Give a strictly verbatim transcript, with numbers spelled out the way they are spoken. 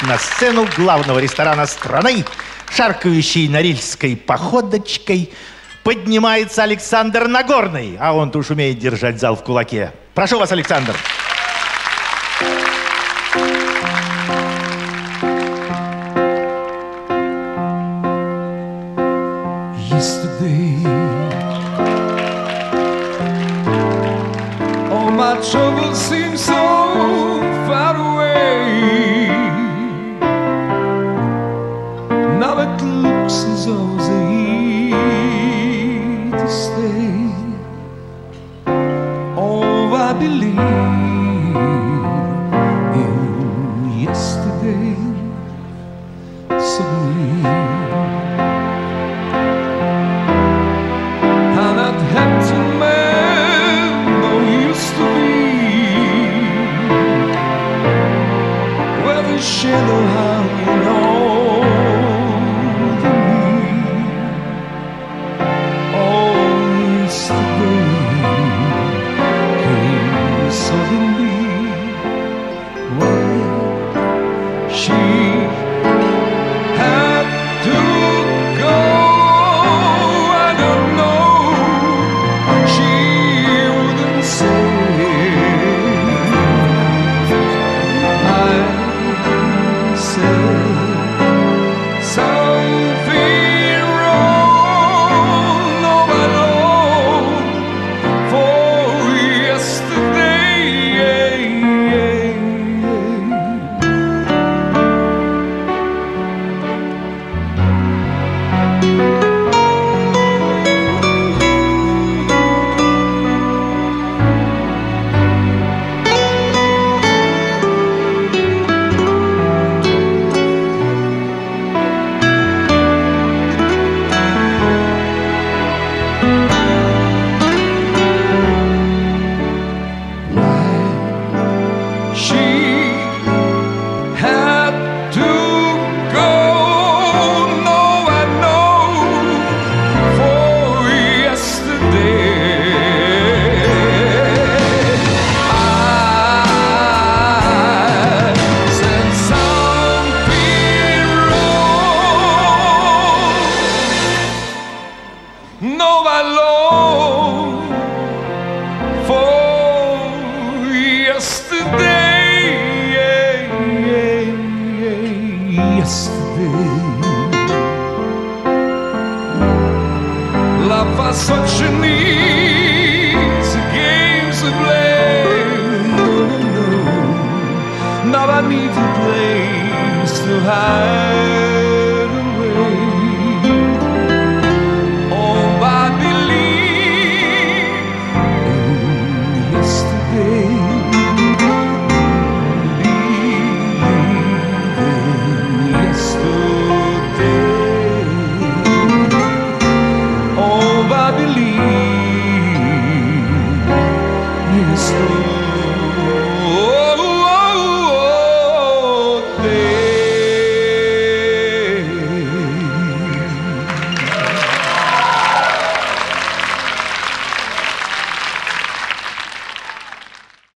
на сцену главного ресторана страны, шаркающей норильской походочкой, поднимается Александр Нагорный. А он-то уж умеет держать зал в кулаке. Прошу вас, Александр. Yesterday, all my troubles seem so far away. Now it looks as though they're here to stay. Oh, I believe in yesterday. Suddenly, how that handsome man don't used to be, where the shadow hanging over me. Oh, yesterday came suddenly when she had to go. I don't know, she wouldn't say. I said something wrong. No, I long for yesterday. She had to go. No, I know for yesterday. I said something wrong. No, I long for yesterday. Yesterday, life was such an easy game to play. No, no, no. Now I need a place to hide.